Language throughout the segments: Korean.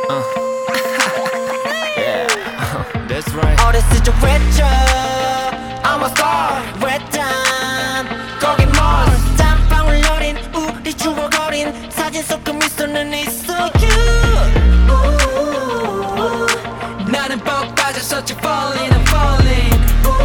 Yeah, that's right. 어렸을 적 외쳐 I'm a star 외딴 거기 멀 땀방울 어린 우리 추억어린 사진 속 그 미소는 있어 나는 뻑 빠졌었지 falling I'm falling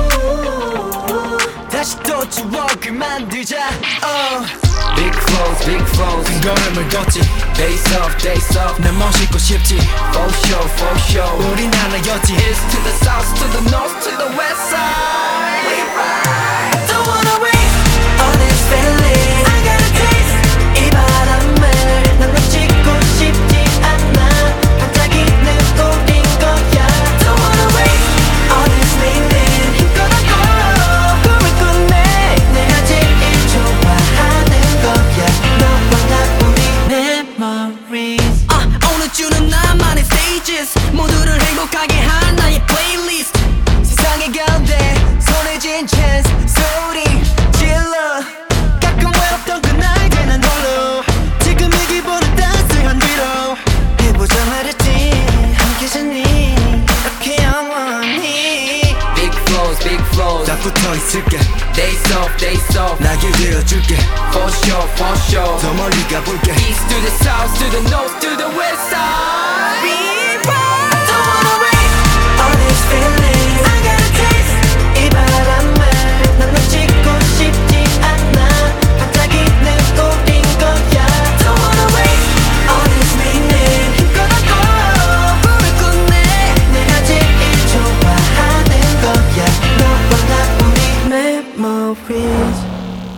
다시 또 추억을 만들자 Big flows 큰 걸음을 걷지 Days off 난 멋있고 싶지 For sure 우린 하나였지 East to the south to the north to the west side We ride Don't wanna waste all this feeling I got a taste 이 바람을 난 놓치고 싶지 않아 반짝이는 우린 거야 Don't wanna waste all this meaning 힘껏 하고 꿈을 꾸네 내가 제일 좋아하는 거야 너와 나 우리 memories 오늘 주는 나만의 stages 모두를 행복하게 한 나의 playlist 세상의 가운데 손에 쥔 chance 소리 질러 가끔 외롭던 그날들 난 홀로 지금 이 기분은 따스한 위로 해보자 말했지 함께 지니 이렇게 영원히 Big flows 딱 붙어있을게 Days off 나길 들어줄게 For sure 더 멀리 가볼게 East to the south to the north to the west side We ride Don't wanna waste all this feeling I got a taste 이 바람을 난 놓치고 싶지 않아 반짝이는 우린 거야 Don't wanna waste all this meaning 힘껏 하고 꿈을 꾸네 내가 제일 좋아하는 거야 너와 나 우리 memories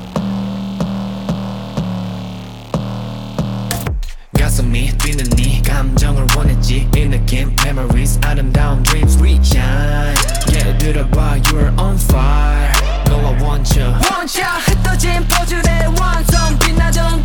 가슴이 뛰는 네 감정을 원했지 이 느낌 memories 아름다운 dreams we shine Yeah 들어봐 you're on fire 너와 원쳐 원샷 흩어진 포즈의 완성 빛나던